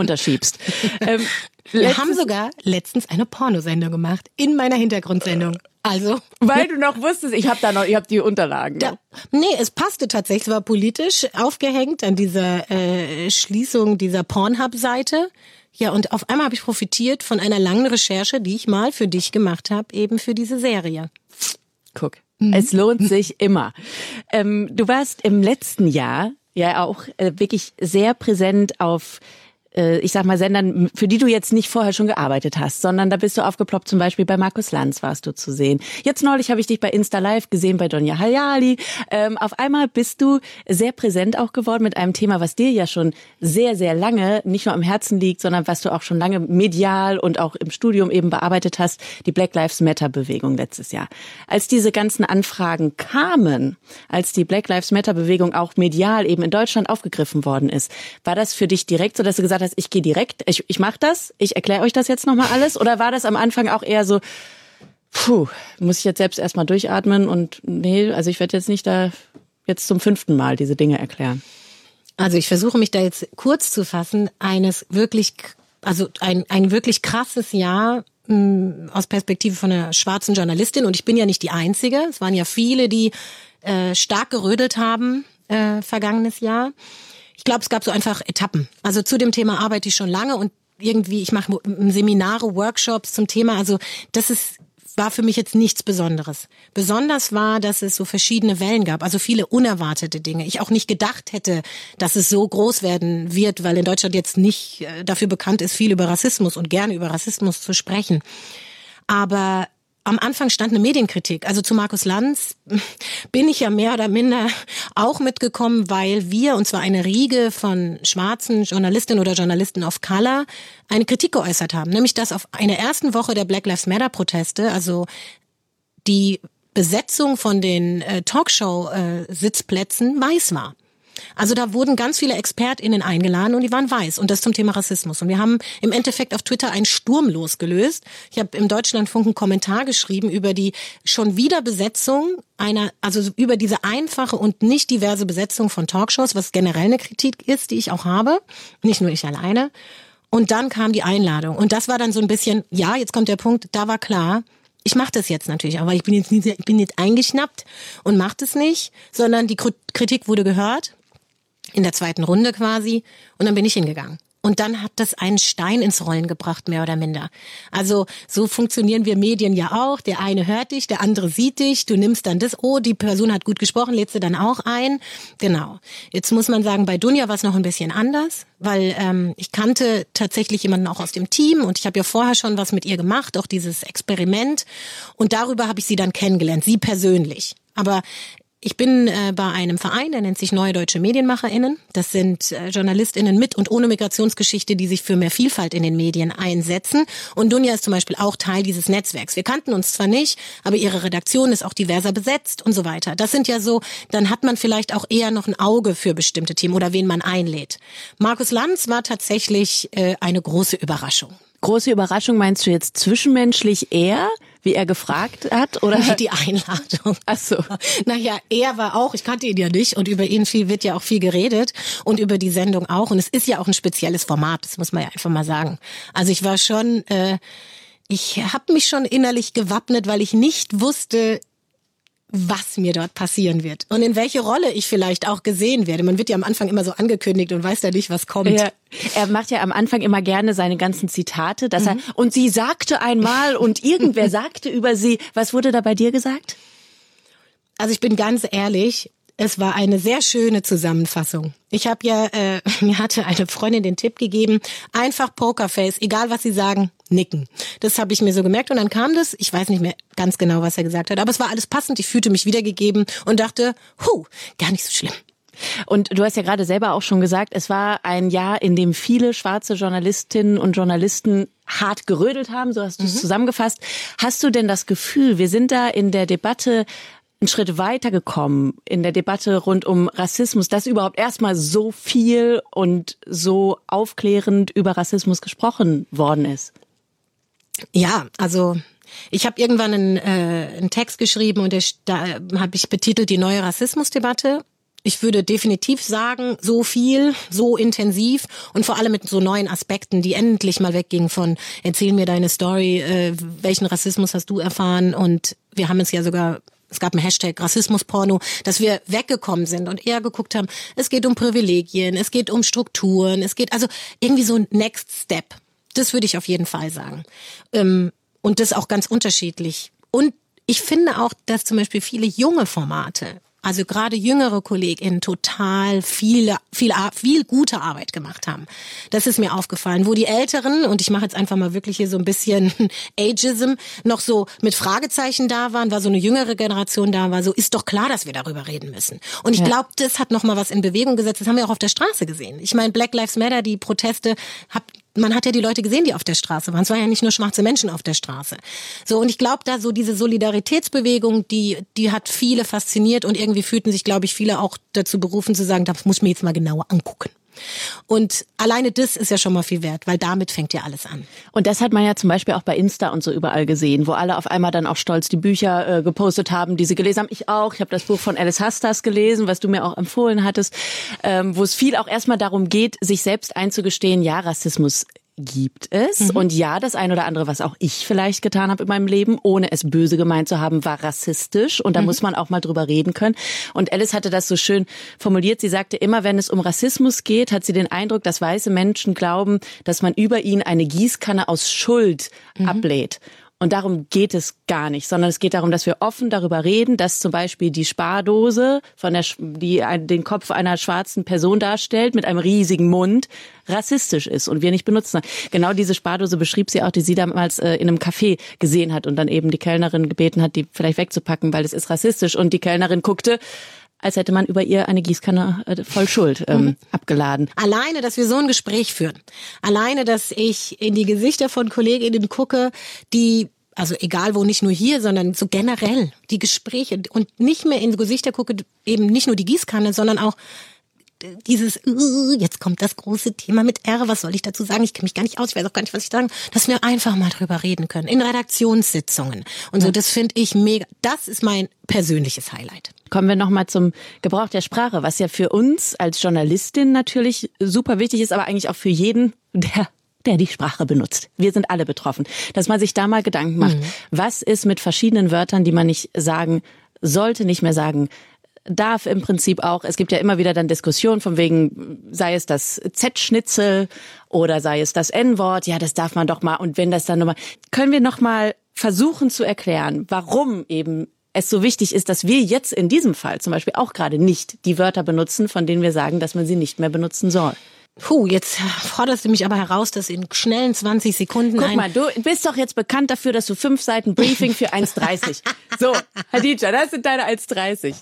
unterschiebst. ähm,
Wir haben sogar letztens eine Pornosendung gemacht, in meiner Hintergrundsendung. Also,
weil du noch wusstest, ich habe da noch, ich habe die Unterlagen.
Da, nee, es passte tatsächlich, es war politisch aufgehängt an dieser äh, Schließung dieser Pornhub-Seite. Ja, und auf einmal habe ich profitiert von einer langen Recherche, die ich mal für dich gemacht habe, eben für diese Serie.
Guck, mhm. Es lohnt sich immer. Ähm, du warst im letzten Jahr ja auch äh, wirklich sehr präsent auf ich sag mal, Sendern, für die du jetzt nicht vorher schon gearbeitet hast, sondern da bist du aufgeploppt, zum Beispiel bei Markus Lanz warst du zu sehen. Jetzt neulich habe ich dich bei Insta Live gesehen, bei Donja Hayali. Ähm, auf einmal bist du sehr präsent auch geworden mit einem Thema, was dir ja schon sehr, sehr lange nicht nur am Herzen liegt, sondern was du auch schon lange medial und auch im Studium eben bearbeitet hast, die Black Lives Matter Bewegung letztes Jahr. Als diese ganzen Anfragen kamen, als die Black Lives Matter Bewegung auch medial eben in Deutschland aufgegriffen worden ist, war das für dich direkt so, dass du gesagt hast, ich gehe direkt, ich, ich mache das, ich erkläre euch das jetzt nochmal alles? Oder war das am Anfang auch eher so, puh, muss ich jetzt selbst erstmal durchatmen und nee, also ich werde jetzt nicht da jetzt zum fünften Mal diese Dinge erklären?
Also ich versuche mich da jetzt kurz zu fassen, eines wirklich, also ein, ein wirklich krasses Jahr mh, aus Perspektive von einer schwarzen Journalistin, und ich bin ja nicht die Einzige, es waren ja viele, die äh, stark gerödelt haben äh, vergangenes Jahr. Ich glaube, es gab so einfach Etappen. Also zu dem Thema arbeite ich schon lange und irgendwie, ich mache Seminare, Workshops zum Thema. Also das ist, war für mich jetzt nichts Besonderes. Besonders war, dass es so verschiedene Wellen gab, also viele unerwartete Dinge. Ich auch nicht gedacht hätte, dass es so groß werden wird, weil in Deutschland jetzt nicht dafür bekannt ist, viel über Rassismus und gerne über Rassismus zu sprechen. Aber am Anfang stand eine Medienkritik. Also zu Markus Lanz bin ich ja mehr oder minder auch mitgekommen, weil wir, und zwar eine Riege von schwarzen Journalistinnen oder Journalisten of Color, eine Kritik geäußert haben. Nämlich, dass auf einer ersten Woche der Black Lives Matter Proteste, also die Besetzung von den äh, Talkshow-Sitzplätzen äh, weiß war. Also da wurden ganz viele ExpertInnen eingeladen und die waren weiß, und das zum Thema Rassismus. Und wir haben im Endeffekt auf Twitter einen Sturm losgelöst. Ich habe im Deutschlandfunk einen Kommentar geschrieben über die schon wieder Besetzung einer, also über diese einfache und nicht diverse Besetzung von Talkshows, was generell eine Kritik ist, die ich auch habe, nicht nur ich alleine. Und dann kam die Einladung und das war dann so ein bisschen, ja, jetzt kommt der Punkt, da war klar, ich mache das jetzt natürlich, aber ich bin jetzt nicht, ich bin jetzt eingeschnappt und mache das nicht, sondern die Kritik wurde gehört. In der zweiten Runde quasi. Und dann bin ich hingegangen. Und dann hat das einen Stein ins Rollen gebracht, mehr oder minder. Also so funktionieren wir Medien ja auch. Der eine hört dich, der andere sieht dich. Du nimmst dann das, oh, die Person hat gut gesprochen, lädst du dann auch ein. Genau. Jetzt muss man sagen, bei Dunja war es noch ein bisschen anders, weil ähm, ich kannte tatsächlich jemanden auch aus dem Team und ich habe ja vorher schon was mit ihr gemacht, auch dieses Experiment. Und darüber habe ich sie dann kennengelernt, sie persönlich. Aber ich bin äh, bei einem Verein, der nennt sich Neue Deutsche MedienmacherInnen. Das sind äh, JournalistInnen mit und ohne Migrationsgeschichte, die sich für mehr Vielfalt in den Medien einsetzen. Und Dunja ist zum Beispiel auch Teil dieses Netzwerks. Wir kannten uns zwar nicht, aber ihre Redaktion ist auch diverser besetzt und so weiter. Das sind ja so, dann hat man vielleicht auch eher noch ein Auge für bestimmte Themen oder wen man einlädt. Markus Lanz war tatsächlich äh, eine große Überraschung.
Große Überraschung meinst du jetzt zwischenmenschlich eher, wie er gefragt hat, oder?
Nee, die Einladung.
Ach so.
Naja, er war auch, ich kannte ihn ja nicht und über ihn viel wird ja auch viel geredet und über die Sendung auch. Und es ist ja auch ein spezielles Format, das muss man ja einfach mal sagen. Also ich war schon, äh, ich habe mich schon innerlich gewappnet, weil ich nicht wusste, was mir dort passieren wird und in welche Rolle ich vielleicht auch gesehen werde. Man wird ja am Anfang immer so angekündigt und weiß ja nicht, was kommt.
Ja, er macht ja am Anfang immer gerne seine ganzen Zitate, dass mhm. er, und sie sagte einmal und irgendwer sagte über sie. Was wurde da bei dir gesagt?
Also ich bin ganz ehrlich, es war eine sehr schöne Zusammenfassung. Ich habe ja, äh, mir hatte eine Freundin den Tipp gegeben, einfach Pokerface, egal was sie sagen, nicken. Das habe ich mir so gemerkt und dann kam das, ich weiß nicht mehr ganz genau, was er gesagt hat, aber es war alles passend, ich fühlte mich wiedergegeben und dachte, hu, gar nicht so schlimm.
Und du hast ja gerade selber auch schon gesagt, es war ein Jahr, in dem viele schwarze Journalistinnen und Journalisten hart gerödelt haben, so hast du es mhm. zusammengefasst. Hast du denn das Gefühl, wir sind da in der Debatte einen Schritt weitergekommen in der Debatte rund um Rassismus, dass überhaupt erstmal so viel und so aufklärend über Rassismus gesprochen worden ist?
Ja, also ich habe irgendwann einen, äh, einen Text geschrieben und der, da habe ich betitelt die neue Rassismusdebatte. Ich würde definitiv sagen, so viel, so intensiv und vor allem mit so neuen Aspekten, die endlich mal weggingen von erzähl mir deine Story, äh, welchen Rassismus hast du erfahren, und wir haben es ja sogar, es gab einen Hashtag Rassismusporno, dass wir weggekommen sind und eher geguckt haben, es geht um Privilegien, es geht um Strukturen, es geht also irgendwie so ein Next Step. Das würde ich auf jeden Fall sagen. Ähm, und das auch ganz unterschiedlich. Und ich finde auch, dass zum Beispiel viele junge Formate, also gerade jüngere KollegInnen, total viele, viel, viel gute Arbeit gemacht haben. Das ist mir aufgefallen. Wo die Älteren, und ich mache jetzt einfach mal wirklich hier so ein bisschen Ageism, noch so mit Fragezeichen da waren, war so eine jüngere Generation da, war so, ist doch klar, dass wir darüber reden müssen. Und ich ja. glaube, das hat noch mal was in Bewegung gesetzt. Das haben wir auch auf der Straße gesehen. Ich meine, Black Lives Matter, die Proteste, hab man hat ja die Leute gesehen, die auf der Straße waren. Es waren ja nicht nur schwarze Menschen auf der Straße. So, und ich glaube, da so diese Solidaritätsbewegung, die die hat viele fasziniert, und irgendwie fühlten sich, glaube ich, viele auch dazu berufen zu sagen, das muss ich mir jetzt mal genauer angucken. Und alleine das ist ja schon mal viel wert, weil damit fängt ja alles an.
Und das hat man ja zum Beispiel auch bei Insta und so überall gesehen, wo alle auf einmal dann auch stolz die Bücher äh, gepostet haben, die sie gelesen haben. Ich auch. Ich habe das Buch von Alice Hastas gelesen, was du mir auch empfohlen hattest, ähm, wo es viel auch erstmal darum geht, sich selbst einzugestehen, ja, Rassismus gibt es. Mhm. Und ja, das ein oder andere, was auch ich vielleicht getan habe in meinem Leben, ohne es böse gemeint zu haben, war rassistisch. Und da mhm. muss man auch mal drüber reden können. Und Alice hatte das so schön formuliert. Sie sagte, immer wenn es um Rassismus geht, hat sie den Eindruck, dass weiße Menschen glauben, dass man über ihnen eine Gießkanne aus Schuld mhm. ablädt. Und darum geht es gar nicht, sondern es geht darum, dass wir offen darüber reden, dass zum Beispiel die Spardose, von der, die den Kopf einer schwarzen Person darstellt, mit einem riesigen Mund, rassistisch ist und wir nicht benutzen. Genau diese Spardose beschrieb sie auch, die sie damals äh, in einem Café gesehen hat und dann eben die Kellnerin gebeten hat, die vielleicht wegzupacken, weil es ist rassistisch. Und die Kellnerin guckte, als hätte man über ihr eine Gießkanne äh, voll Schuld ähm, mhm. abgeladen.
Alleine, dass wir so ein Gespräch führen. Alleine, dass ich in die Gesichter von KollegInnen gucke, die, also egal wo, nicht nur hier, sondern so generell die Gespräche, und nicht mehr in Gesichter gucke, eben nicht nur die Gießkanne, sondern auch dieses, uh, jetzt kommt das große Thema mit R, was soll ich dazu sagen? Ich kenne mich gar nicht aus, ich weiß auch gar nicht, was ich sagen, dass wir einfach mal drüber reden können. In Redaktionssitzungen und so, ja. Das finde ich mega, das ist mein persönliches Highlight.
Kommen wir nochmal zum Gebrauch der Sprache, was ja für uns als Journalistin natürlich super wichtig ist, aber eigentlich auch für jeden, der der die Sprache benutzt. Wir sind alle betroffen. Dass man sich da mal Gedanken macht, mhm. was ist mit verschiedenen Wörtern, die man nicht sagen sollte, nicht mehr sagen darf im Prinzip auch. Es gibt ja immer wieder dann Diskussionen von wegen, sei es das Z-Schnitzel oder sei es das N-Wort. Ja, das darf man doch mal. Und wenn das dann nochmal, können wir nochmal versuchen zu erklären, warum eben es so wichtig ist, dass wir jetzt in diesem Fall zum Beispiel auch gerade nicht die Wörter benutzen, von denen wir sagen, dass man sie nicht mehr benutzen soll.
Puh, jetzt forderst du mich aber heraus, dass in schnellen zwanzig Sekunden...
Guck mal, du bist doch jetzt bekannt dafür, dass du fünf Seiten Briefing für eins dreißig. So, Hadija, das sind deine eins dreißig.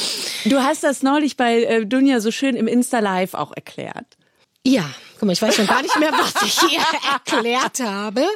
Du hast das neulich bei äh, Dunja so schön im Insta-Live auch erklärt.
Ja, guck mal, ich weiß schon gar nicht mehr, was ich hier erklärt habe.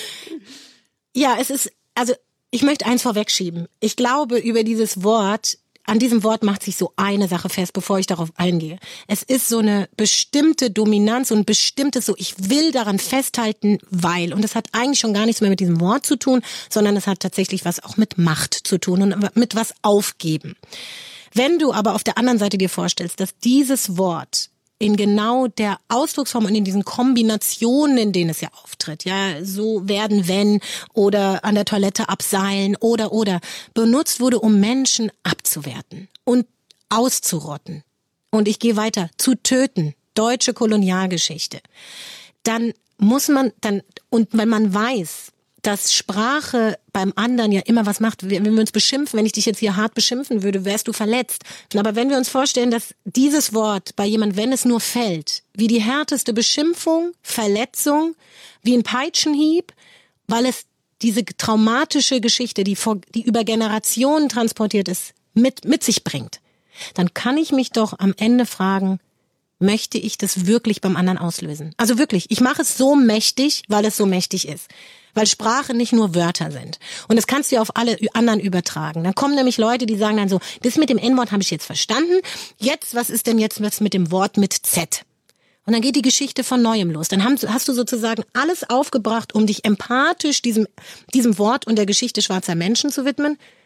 Ja, es ist, also ich möchte eins vorwegschieben. Ich glaube, über dieses Wort... An diesem Wort macht sich so eine Sache fest, bevor ich darauf eingehe. Es ist so eine bestimmte Dominanz und ein bestimmtes so, ich will daran festhalten, weil. Und das hat eigentlich schon gar nichts mehr mit diesem Wort zu tun, sondern es hat tatsächlich was auch mit Macht zu tun und mit was aufgeben. Wenn du aber auf der anderen Seite dir vorstellst, dass dieses Wort in genau der Ausdrucksform und in diesen Kombinationen, in denen es ja auftritt, ja, so werden, wenn, oder an der Toilette abseilen, oder, oder, benutzt wurde, um Menschen abzuwerten und auszurotten. Und ich gehe weiter, zu töten, deutsche Kolonialgeschichte. Dann muss man, dann, und wenn man weiß, dass Sprache beim anderen ja immer was macht. Wenn wir uns beschimpfen, wenn ich dich jetzt hier hart beschimpfen würde, wärst du verletzt. Aber wenn wir uns vorstellen, dass dieses Wort bei jemand, wenn es nur fällt, wie die härteste Beschimpfung, Verletzung, wie ein Peitschenhieb, weil es diese traumatische Geschichte, die, vor, die über Generationen transportiert ist, mit, mit sich bringt, dann kann ich mich doch am Ende fragen, möchte ich das wirklich beim anderen auslösen? Also wirklich, ich mache es so mächtig, weil es so mächtig ist. Weil Sprache nicht nur Wörter sind. Und das kannst du ja auf alle anderen übertragen. Dann kommen nämlich Leute, die sagen dann so, das mit dem N-Wort habe ich jetzt verstanden. Jetzt, was ist denn jetzt mit dem Wort mit Z? Und dann geht die Geschichte von Neuem los. Dann hast du sozusagen alles aufgebracht, um dich empathisch diesem, diesem Wort und der Geschichte schwarzer Menschen zu widmen.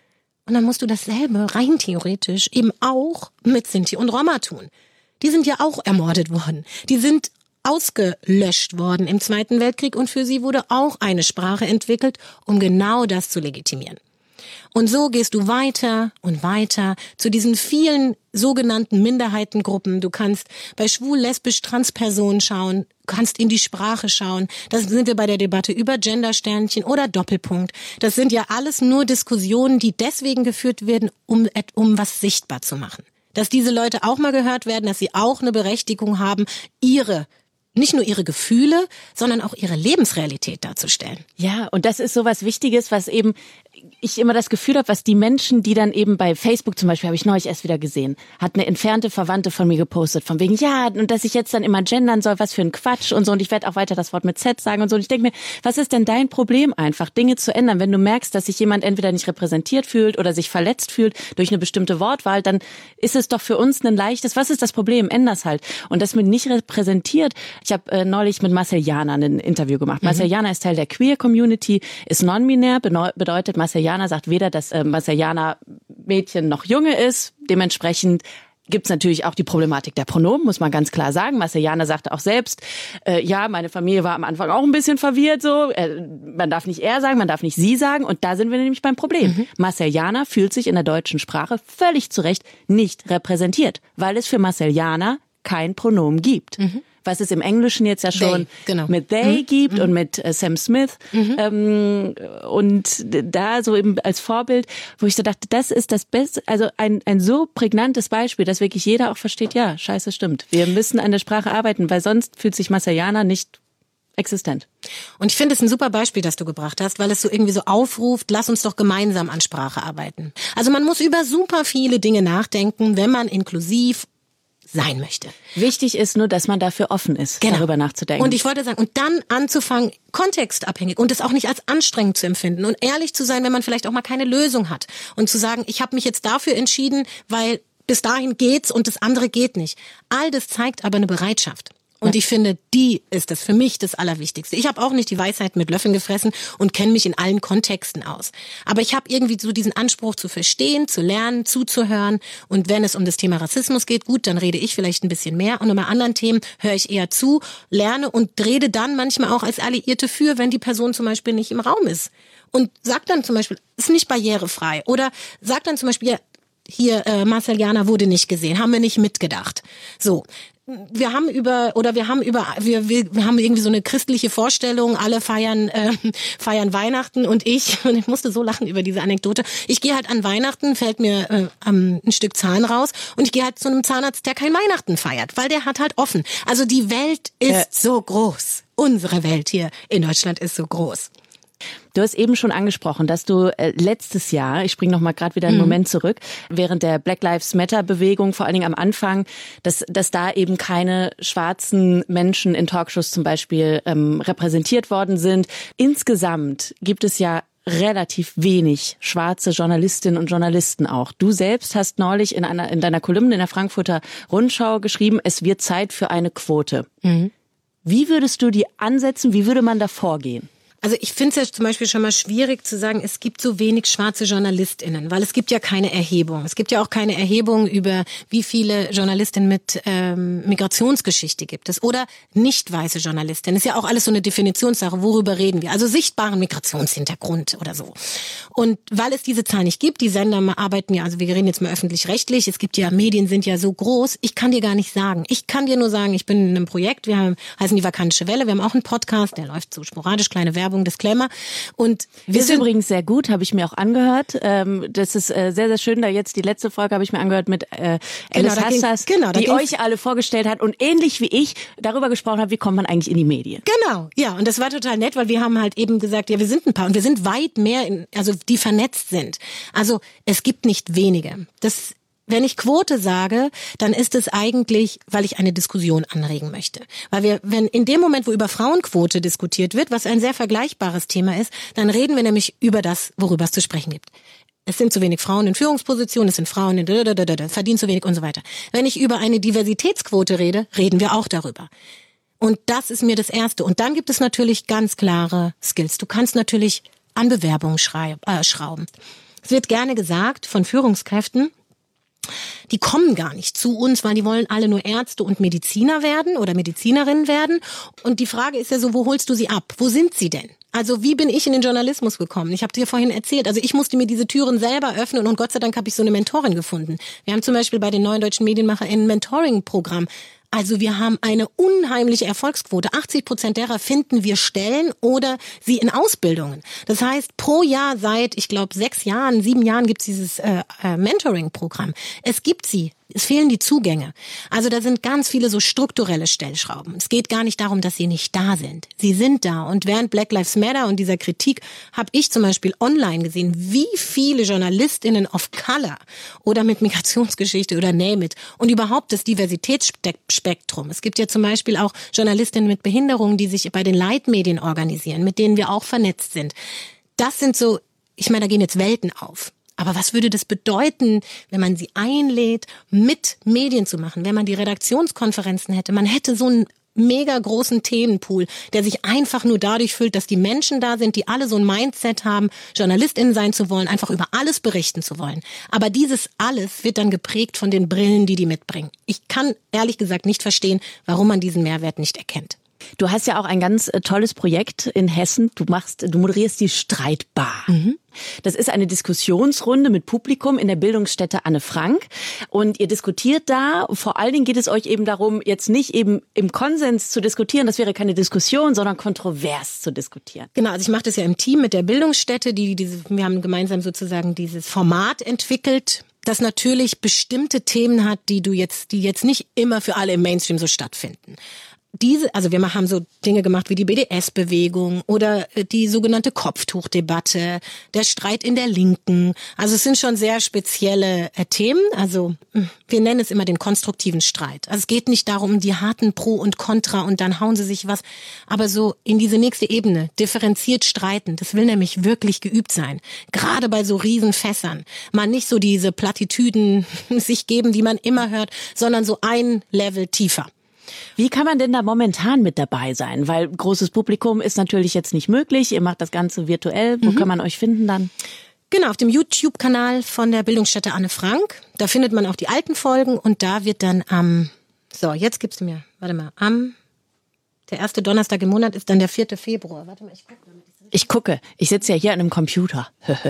Und dann musst du dasselbe rein theoretisch eben auch mit Sinti und Roma tun. Die sind ja auch ermordet worden. Die sind ausgelöscht worden im Zweiten Weltkrieg und für sie wurde auch eine Sprache entwickelt, um genau das zu legitimieren. Und so gehst du weiter und weiter zu diesen vielen sogenannten Minderheitengruppen. Du kannst bei schwul, lesbisch, Transpersonen schauen, kannst in die Sprache schauen. Das sind wir bei der Debatte über Gendersternchen oder Doppelpunkt. Das sind ja alles nur Diskussionen, die deswegen geführt werden, um, um was sichtbar zu machen. Dass diese Leute auch mal gehört werden, dass sie auch eine Berechtigung haben, ihre nicht nur ihre Gefühle, sondern auch ihre Lebensrealität darzustellen.
Ja, und das ist so was Wichtiges, was eben ich immer das Gefühl habe, was die Menschen, die dann eben bei Facebook zum Beispiel, habe ich neulich erst wieder gesehen, hat eine entfernte Verwandte von mir gepostet, von wegen, ja, und dass ich jetzt dann immer gendern soll, was für ein Quatsch und so, und ich werde auch weiter das Wort mit Z sagen und so. Und ich denke mir, was ist denn dein Problem einfach, Dinge zu ändern? Wenn du merkst, dass sich jemand entweder nicht repräsentiert fühlt oder sich verletzt fühlt durch eine bestimmte Wortwahl, dann ist es doch für uns ein leichtes, was ist das Problem? Änder's halt. Und das mit nicht repräsentiert, ich habe äh, neulich mit Marcel Jana ein Interview gemacht. Mhm. Marcel Jana ist Teil der Queer-Community, ist non-binär, bedeutet, Marcel Jana sagt weder, dass äh, Marcel Jana Mädchen noch Junge ist. Dementsprechend gibt's natürlich auch die Problematik der Pronomen, muss man ganz klar sagen. Marcel Jana sagte auch selbst, äh, ja, meine Familie war am Anfang auch ein bisschen verwirrt. So, äh, man darf nicht er sagen, man darf nicht sie sagen. Und da sind wir nämlich beim Problem. Mhm. Marcel Jana fühlt sich in der deutschen Sprache völlig zu Recht nicht repräsentiert, weil es für Marcel Jana kein Pronomen gibt. Mhm. Was es im Englischen jetzt ja schon
they, genau.
mit they
mhm.
gibt
mhm.
und mit äh, Sam Smith. Mhm. Ähm, und da so eben als Vorbild, wo ich so dachte, das ist das Beste, also ein, ein so prägnantes Beispiel, dass wirklich jeder auch versteht, ja, scheiße, stimmt. Wir müssen an der Sprache arbeiten, weil sonst fühlt sich Marcel Jana nicht existent.
Und ich finde es ein super Beispiel, das du gebracht hast, weil es so irgendwie so aufruft, lass uns doch gemeinsam an Sprache arbeiten. Also man muss über super viele Dinge nachdenken, wenn man inklusiv sein möchte.
Wichtig ist nur, dass man dafür offen ist, genau. darüber nachzudenken.
Und ich wollte sagen, und dann anzufangen, kontextabhängig und es auch nicht als anstrengend zu empfinden und ehrlich zu sein, wenn man vielleicht auch mal keine Lösung hat und zu sagen, ich habe mich jetzt dafür entschieden, weil bis dahin geht's und das andere geht nicht. All das zeigt aber eine Bereitschaft. Und ich finde, die ist das für mich das Allerwichtigste. Ich habe auch nicht die Weisheit mit Löffeln gefressen und kenne mich in allen Kontexten aus. Aber ich habe irgendwie so diesen Anspruch zu verstehen, zu lernen, zuzuhören. Und wenn es um das Thema Rassismus geht, gut, dann rede ich vielleicht ein bisschen mehr. Und bei anderen Themen höre ich eher zu, lerne und rede dann manchmal auch als Alliierte für, wenn die Person zum Beispiel nicht im Raum ist. Und sagt dann zum Beispiel, ist nicht barrierefrei. Oder sagt dann zum Beispiel, ja, hier, äh, Marcel Jana wurde nicht gesehen, haben wir nicht mitgedacht. So. Wir haben über oder wir haben über wir, wir wir haben irgendwie so eine christliche Vorstellung, alle feiern äh, feiern Weihnachten und ich und ich musste so lachen über diese Anekdote. Ich gehe halt an Weihnachten, fällt mir äh, ein Stück Zahn raus und ich gehe halt zu einem Zahnarzt, der kein Weihnachten feiert, weil der hat halt offen. Also die Welt ist ja. so groß. Unsere Welt hier in Deutschland ist so groß.
Du hast eben schon angesprochen, dass du äh, letztes Jahr, ich springe noch mal gerade wieder einen mhm. Moment zurück, während der Black Lives Matter Bewegung, vor allen Dingen am Anfang, dass, dass da eben keine schwarzen Menschen in Talkshows zum Beispiel ähm, repräsentiert worden sind. Insgesamt gibt es ja relativ wenig schwarze Journalistinnen und Journalisten auch. Du selbst hast neulich in einer in deiner Kolumne in der Frankfurter Rundschau geschrieben, es wird Zeit für eine Quote. Mhm. Wie würdest du die ansetzen? Wie würde man da vorgehen?
Also ich finde es ja zum Beispiel schon mal schwierig zu sagen, es gibt so wenig schwarze JournalistInnen, weil es gibt ja keine Erhebung. Es gibt ja auch keine Erhebung über, wie viele Journalistinnen mit ähm, Migrationsgeschichte gibt es oder nicht weiße Journalistinnen. Ist ja auch alles so eine Definitionssache, worüber reden wir? Also sichtbaren Migrationshintergrund oder so. Und weil es diese Zahl nicht gibt, die Sender arbeiten ja, also wir reden jetzt mal öffentlich-rechtlich, es gibt ja, Medien sind ja so groß, ich kann dir gar nicht sagen. Ich kann dir nur sagen, ich bin in einem Projekt, wir haben, heißen die Vakantische Welle, wir haben auch einen Podcast, der läuft so sporadisch, kleine Werbung, Disclaimer. Und wir
ist
sind
übrigens sehr gut, habe ich mir auch angehört. Ähm, das ist äh, sehr, sehr schön. Da jetzt die letzte Folge habe ich mir angehört mit äh, Alice
genau,
Hassas,
genau,
die euch alle vorgestellt hat und ähnlich wie ich darüber gesprochen hat, wie kommt man eigentlich in die Medien.
Genau, ja. Und das war total nett, weil wir haben halt eben gesagt, ja, wir sind ein paar und wir sind weit mehr, in, also die vernetzt sind. Also es gibt nicht wenige. Das Wenn ich Quote sage, dann ist es eigentlich, weil ich eine Diskussion anregen möchte. Weil wir, wenn in dem Moment, wo über Frauenquote diskutiert wird, was ein sehr vergleichbares Thema ist, dann reden wir nämlich über das, worüber es zu sprechen gibt. Es sind zu wenig Frauen in Führungspositionen, es sind Frauen in verdienen zu wenig und so weiter. Wenn ich über eine Diversitätsquote rede, reden wir auch darüber. Und das ist mir das Erste. Und dann gibt es natürlich ganz klare Skills. Du kannst natürlich an Bewerbungen schrei- äh, schrauben. Es wird gerne gesagt von Führungskräften, die kommen gar nicht zu uns, weil die wollen alle nur Ärzte und Mediziner werden oder Medizinerinnen werden. Und die Frage ist ja so, wo holst du sie ab? Wo sind sie denn? Also wie bin ich in den Journalismus gekommen? Ich habe dir vorhin erzählt, also ich musste mir diese Türen selber öffnen und Gott sei Dank habe ich so eine Mentorin gefunden. Wir haben zum Beispiel bei den Neuen Deutschen Medienmachern ein Mentoring-Programm. Also wir haben eine unheimliche Erfolgsquote. achtzig Prozent derer finden wir Stellen oder sie in Ausbildungen. Das heißt, pro Jahr seit, ich glaube, sechs Jahren, sieben Jahren gibt es dieses äh, äh, Mentoring-Programm. Es gibt sie. Es fehlen die Zugänge. Also da sind ganz viele so strukturelle Stellschrauben. Es geht gar nicht darum, dass sie nicht da sind. Sie sind da. Und während Black Lives Matter und dieser Kritik habe ich zum Beispiel online gesehen, wie viele JournalistInnen of Color oder mit Migrationsgeschichte oder Name it und überhaupt das Diversitätsspektrum. Es gibt ja zum Beispiel auch Journalistinnen mit Behinderungen, die sich bei den Leitmedien organisieren, mit denen wir auch vernetzt sind. Das sind so, ich meine, da gehen jetzt Welten auf. Aber was würde das bedeuten, wenn man sie einlädt, mit Medien zu machen, wenn man die Redaktionskonferenzen hätte? Man hätte so einen mega großen Themenpool, der sich einfach nur dadurch füllt, dass die Menschen da sind, die alle so ein Mindset haben, JournalistInnen sein zu wollen, einfach über alles berichten zu wollen. Aber dieses alles wird dann geprägt von den Brillen, die die mitbringen. Ich kann ehrlich gesagt nicht verstehen, warum man diesen Mehrwert nicht erkennt.
Du hast ja auch ein ganz tolles Projekt in Hessen. Du machst, du moderierst die Streitbar. Mhm. Das ist eine Diskussionsrunde mit Publikum in der Bildungsstätte Anne Frank. Und ihr diskutiert da. Vor allen Dingen geht es euch eben darum, jetzt nicht eben im Konsens zu diskutieren. Das wäre keine Diskussion, sondern kontrovers zu diskutieren.
Genau, also ich mache das ja im Team mit der Bildungsstätte. Die, diese, wir haben gemeinsam sozusagen dieses Format entwickelt, das natürlich bestimmte Themen hat, die du jetzt, die jetzt nicht immer für alle im Mainstream so stattfinden. Diese, also wir haben so Dinge gemacht wie die B D S-Bewegung oder die sogenannte Kopftuchdebatte, der Streit in der Linken. Also es sind schon sehr spezielle äh, Themen. Also wir nennen es immer den konstruktiven Streit. Also es geht nicht darum, die harten Pro und Contra und dann hauen sie sich was. Aber so in diese nächste Ebene, differenziert streiten, das will nämlich wirklich geübt sein. Gerade bei so Riesenfässern. Man nicht so diese Plattitüden sich geben, die man immer hört, sondern so ein Level tiefer.
Wie kann man denn da momentan mit dabei sein? Weil großes Publikum ist natürlich jetzt nicht möglich. Ihr macht das Ganze virtuell. Wo mhm. kann man euch finden dann?
Genau, auf dem YouTube-Kanal von der Bildungsstätte Anne Frank. Da findet man auch die alten Folgen und da wird dann am, so, jetzt gibst du mir, warte mal, am, der erste Donnerstag im Monat ist dann der vierte Februar. Warte mal, ich gucke damit.
Ich gucke. Ich sitze ja hier an einem Computer.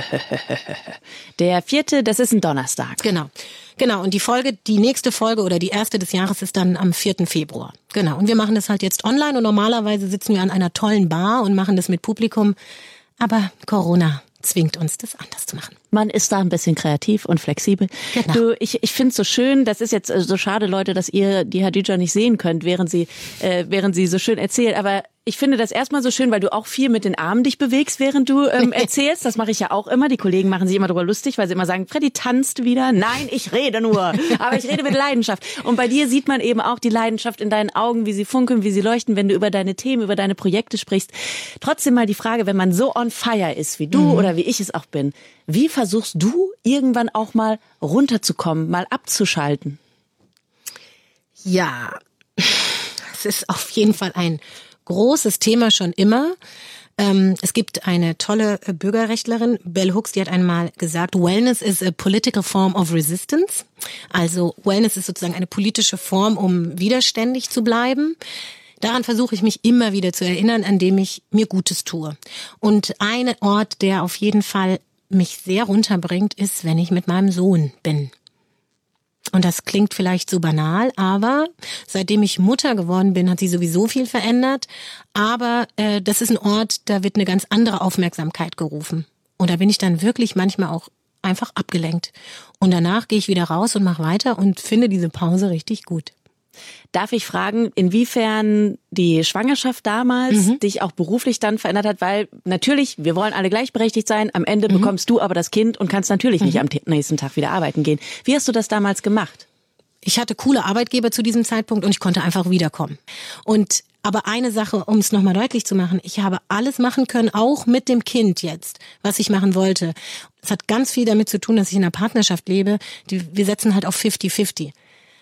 Der vierte, das ist ein Donnerstag.
Genau. Genau. Und die Folge, die nächste Folge oder die erste des Jahres ist dann am vierten Februar. Genau. Und wir machen das halt jetzt online und normalerweise sitzen wir an einer tollen Bar und machen das mit Publikum. Aber Corona zwingt uns, das anders zu machen.
Man ist da ein bisschen kreativ und flexibel. Genau. Du, ich, ich finde es so schön, das ist jetzt so schade, Leute, dass ihr die Hadija nicht sehen könnt, während sie, äh, während sie so schön erzählt. Aber ich finde das erstmal so schön, weil du auch viel mit den Armen dich bewegst, während du ähm, erzählst. Das mache ich ja auch immer. Die Kollegen machen sich immer darüber lustig, weil sie immer sagen, Freddy tanzt wieder. Nein, ich rede nur. Aber ich rede mit Leidenschaft. Und bei dir sieht man eben auch die Leidenschaft in deinen Augen, wie sie funkeln, wie sie leuchten, wenn du über deine Themen, über deine Projekte sprichst. Trotzdem mal die Frage, wenn man so on fire ist wie du mhm. oder wie ich es auch bin, wie versuchst du irgendwann auch mal runterzukommen, mal abzuschalten?
Ja, es ist auf jeden Fall ein großes Thema schon immer. Ähm, es gibt eine tolle Bürgerrechtlerin, Bell Hooks, die hat einmal gesagt, Wellness is a political form of resistance. Also Wellness ist sozusagen eine politische Form, um widerständig zu bleiben. Daran versuche ich mich immer wieder zu erinnern, an dem ich mir Gutes tue. Und ein Ort, der auf jeden Fall mich sehr runterbringt, ist, wenn ich mit meinem Sohn bin. Und das klingt vielleicht so banal, aber seitdem ich Mutter geworden bin, hat sich sowieso viel verändert. Aber äh, das ist ein Ort, da wird eine ganz andere Aufmerksamkeit gerufen. Und da bin ich dann wirklich manchmal auch einfach abgelenkt. Und danach gehe ich wieder raus und mache weiter und finde diese Pause richtig gut.
Darf ich fragen, inwiefern die Schwangerschaft damals mhm. dich auch beruflich dann verändert hat? Weil natürlich, wir wollen alle gleichberechtigt sein. Am Ende mhm. bekommst du aber das Kind und kannst natürlich mhm. nicht am nächsten Tag wieder arbeiten gehen. Wie hast du das damals gemacht?
Ich hatte coole Arbeitgeber zu diesem Zeitpunkt und ich konnte einfach wiederkommen. Und aber eine Sache, um es nochmal deutlich zu machen, ich habe alles machen können, auch mit dem Kind jetzt, was ich machen wollte. Es hat ganz viel damit zu tun, dass ich in einer Partnerschaft lebe. Die, wir setzen halt auf fifty fifty.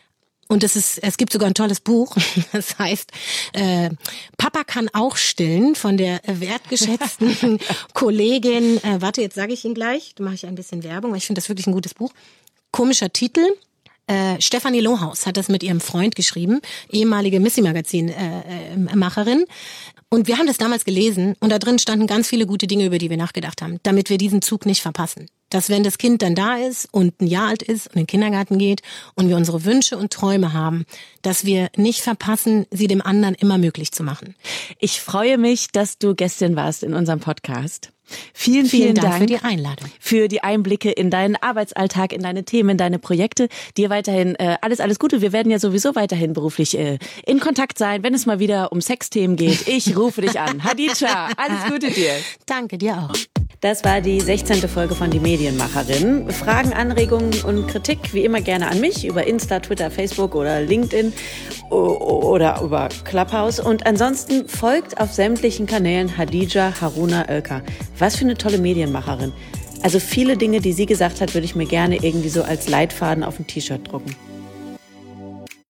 Und es ist, es gibt sogar ein tolles Buch, das heißt äh, Papa kann auch stillen, von der wertgeschätzten Kollegin, äh, warte, jetzt sage ich ihn gleich, da mache ich ein bisschen Werbung, weil ich finde das wirklich ein gutes Buch. Komischer Titel. Äh, Stefanie Lohaus hat das mit ihrem Freund geschrieben, ehemalige Missy-Magazin-Macherin. Und wir haben das damals gelesen und da drin standen ganz viele gute Dinge, über die wir nachgedacht haben, damit wir diesen Zug nicht verpassen. Dass wenn das Kind dann da ist und ein Jahr alt ist und in den Kindergarten geht und wir unsere Wünsche und Träume haben, dass wir nicht verpassen, sie dem anderen immer möglich zu machen.
Ich freue mich, dass du Gästin warst in unserem Podcast. Vielen, vielen,
vielen Dank,
Dank
für die Einladung.
Für die Einblicke in deinen Arbeitsalltag, in deine Themen, in deine Projekte. Dir weiterhin äh, alles, alles Gute. Wir werden ja sowieso weiterhin beruflich äh, in Kontakt sein, wenn es mal wieder um Sexthemen geht. Ich rufe dich an. Hadija, alles Gute dir.
Danke, dir auch.
Das war die sechzehnte Folge von Die Medienmacherin. Fragen, Anregungen und Kritik wie immer gerne an mich über Insta, Twitter, Facebook oder LinkedIn oder über Clubhouse. Und ansonsten folgt auf sämtlichen Kanälen Hadija Haruna Oelker. Was für eine tolle Medienmacherin. Also viele Dinge, die sie gesagt hat, würde ich mir gerne irgendwie so als Leitfaden auf ein T-Shirt drucken.